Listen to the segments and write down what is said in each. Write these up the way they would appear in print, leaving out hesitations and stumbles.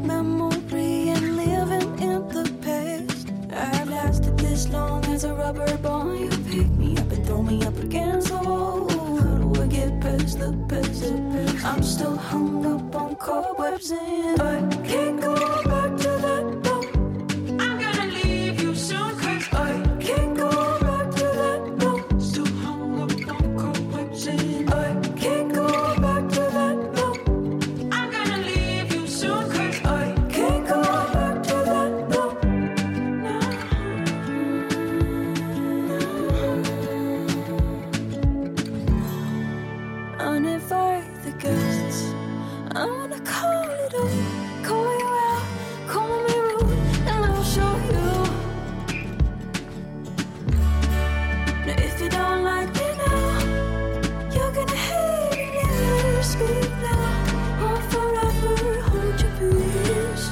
memory and living in the past. I've lasted this long as a rubber ball. You pick me up and throw me up against the wall. How do I get past the past? I'm still hung up on cobwebs and I can't go back to that door. I'm gonna leave you soon, 'cause I can't go back to that door. Still hung up on cobwebs and I can't go back to that door. I'm gonna leave you soon, 'cause I can't go back to that door. Uninvite the guests. I wanna call it up, call you out, call me rude, and I'll show you. Now if you don't like me now, you're gonna hate me later. Speak now, or forever hold your peace.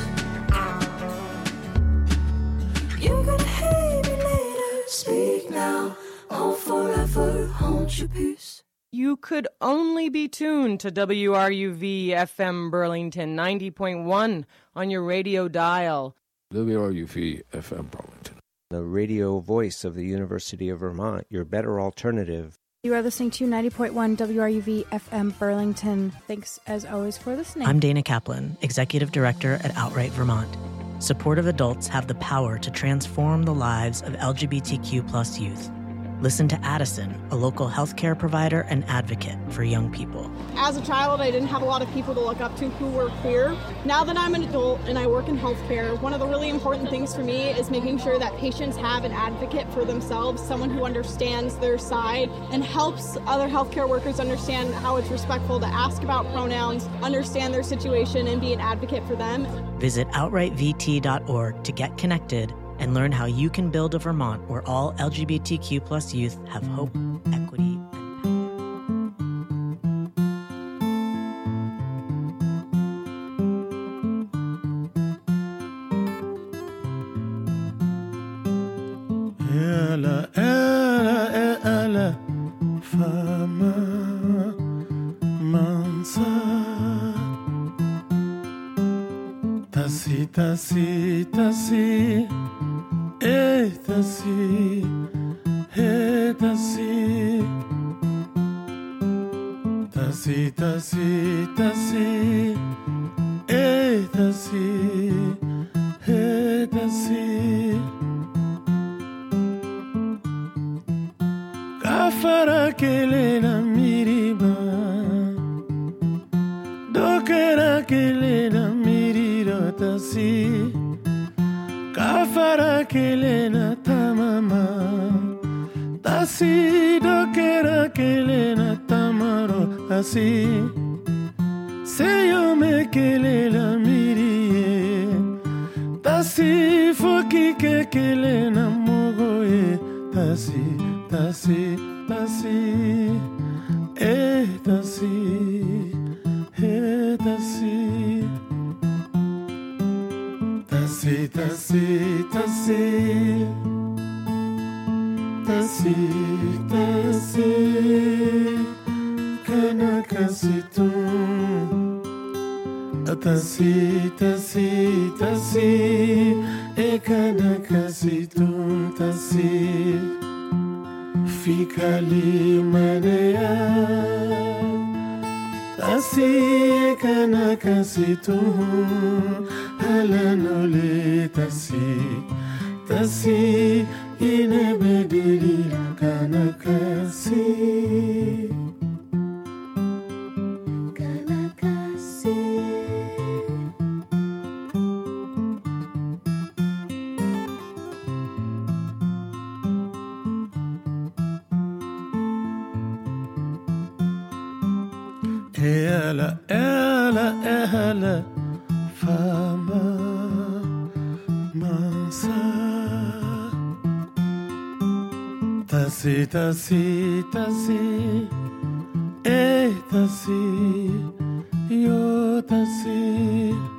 You're gonna hate me later. Speak now, or forever hold your peace. You could only be tuned to WRUV FM Burlington 90.1 on your radio dial. WRUV FM Burlington. The radio voice of the University of Vermont, your better alternative. You are listening to 90.1 WRUV FM Burlington. Thanks, as always, for listening. I'm Dana Kaplan, Executive Director at Outright Vermont. Supportive adults have the power to transform the lives of LGBTQ+ youth. Listen to Addison, a local healthcare provider and advocate for young people. As a child, I didn't have a lot of people to look up to who were queer. Now that I'm an adult and I work in healthcare, one of the really important things for me is making sure that patients have an advocate for themselves, someone who understands their side and helps other healthcare workers understand how it's respectful to ask about pronouns, understand their situation, and be an advocate for them. Visit outrightvt.org to get connected and learn how you can build a Vermont where all LGBTQ+ youth have hope, equity, Ela, ela, ela, fama mansa. Tasi, tasi, tasi. Tasi, tasi, tasi, tasi, tasi, tasi, tasi. Kafara kelena miriba, dokera kelena miriro tasi. Kafara kelena tamama, tasi dokera kelena tamaro asi. Seyo me kelela mirie, tasi foki ke kelena mogoye, tasi, tasi, tasi, tasi, tasi. Tasi, tasi, tasi, tasi, tasi, kana kasitu. Tasi, tasi, tasi, kana kasitu, tasi. Fikali manea, tasi, kana kasitu. Alanole tasi, tasi, inebedili kana kasi, kana kasi. Ela, ela, ela. Fama mansa. Tasi, tasi, tasi, tasi, yo tasi.